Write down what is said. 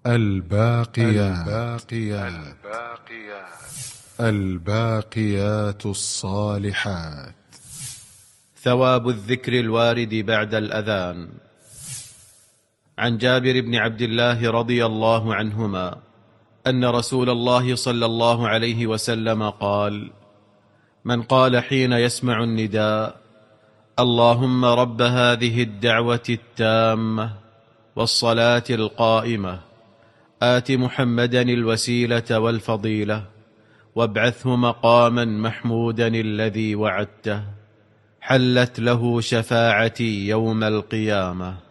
الباقيات الصالحات. ثواب الذكر الوارد بعد الأذان. عن جابر بن عبد الله رضي الله عنهما أن رسول الله صلى الله عليه وسلم قال: من قال حين يسمع النداء: اللهم رب هذه الدعوة التامة والصلاة القائمة، آت محمدا الوسيلة والفضيلة وابعثه مقاما محمودا الذي وعدته، حلت له شفاعتي يوم القيامة.